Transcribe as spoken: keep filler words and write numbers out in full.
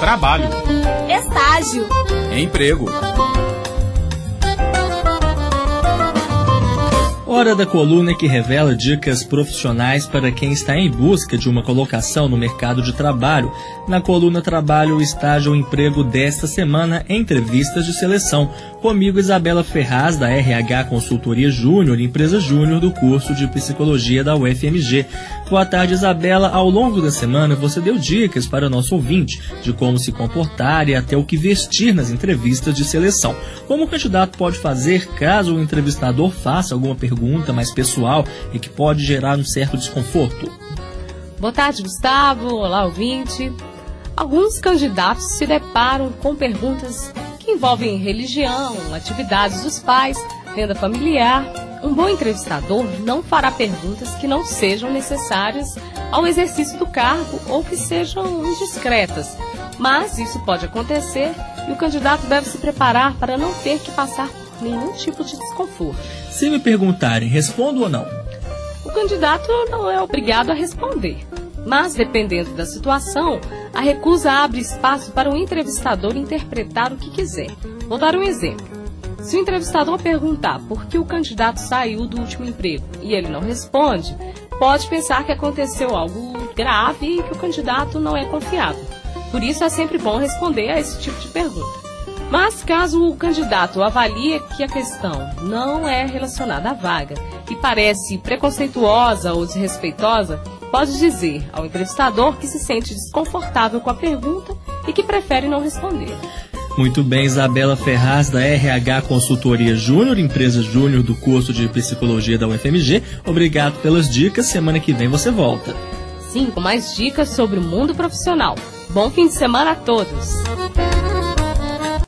Trabalho. Estágio. Emprego. Hora da coluna que revela dicas profissionais para quem está em busca de uma colocação no mercado de trabalho. Na coluna Trabalho, Estágio ou Emprego desta semana, entrevistas de seleção. Comigo, Isabela Ferraz, da R H Consultoria Júnior, empresa júnior do curso de Psicologia da U F M G. Boa tarde, Isabela. Ao longo da semana, você deu dicas para o nosso ouvinte de como se comportar e até o que vestir nas entrevistas de seleção. Como o candidato pode fazer caso o entrevistador faça alguma pergunta mais pessoal e que pode gerar um certo desconforto? Boa tarde, Gustavo. Olá, ouvinte. Alguns candidatos se deparam com perguntas que envolvem religião, atividades dos pais, renda familiar. Um bom entrevistador não fará perguntas que não sejam necessárias ao exercício do cargo ou que sejam indiscretas. Mas isso pode acontecer e o candidato deve se preparar para não ter que passar por nenhum tipo de desconforto. Se me perguntarem, respondo ou não? O candidato não é obrigado a responder, mas dependendo da situação, a recusa abre espaço para o entrevistador interpretar o que quiser. Vou dar um exemplo. Se o entrevistador perguntar por que o candidato saiu do último emprego e ele não responde, pode pensar que aconteceu algo grave e que o candidato não é confiável. Por isso é sempre bom responder a esse tipo de pergunta. Mas caso o candidato avalie que a questão não é relacionada à vaga e parece preconceituosa ou desrespeitosa, pode dizer ao entrevistador que se sente desconfortável com a pergunta e que prefere não responder. Muito bem, Isabela Ferraz, da R H Consultoria Júnior, empresa júnior do curso de Psicologia da U F M G. Obrigado pelas dicas. Semana que vem você volta. Sim, com mais dicas sobre o mundo profissional. Bom fim de semana a todos!